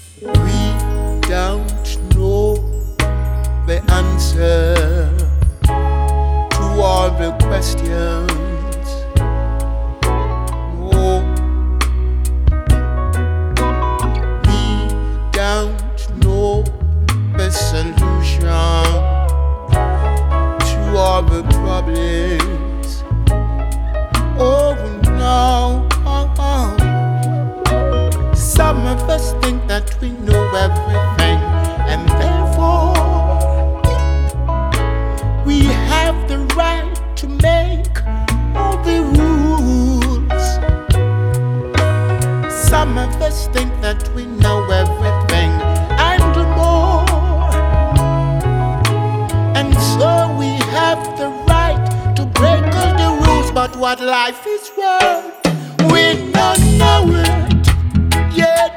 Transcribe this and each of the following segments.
We don't know the answer to all the questions. No, we don't know the solution to all the problems. Oh no. Some of us think that we know everything, and therefore we have the right to make all the rules. Some of us think that we know everything and more, and so we have the right to break all the rules. But what life is worth, we don't know it yet.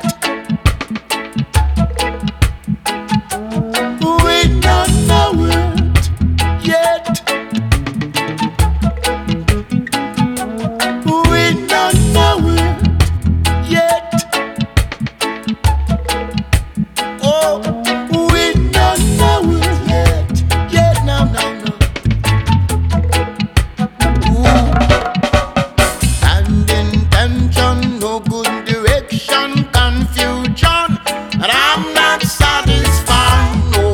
We don't know it yet. We don't know it yet. Oh, we don't know it yet. Yet, no, no, no. Ooh. And intention, no good direction, confusion, and I'm not satisfied, no.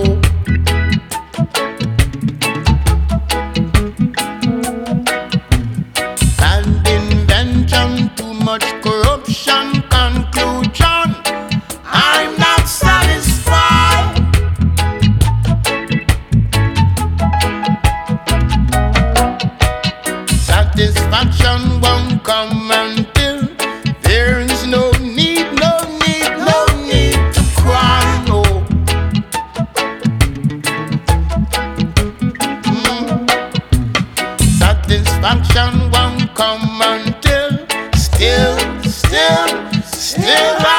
And invention, too much corruption, conclusion, I'm not satisfied. Satisfaction won't come until there is no need, no need, no need to cry, no. Satisfaction won't come until still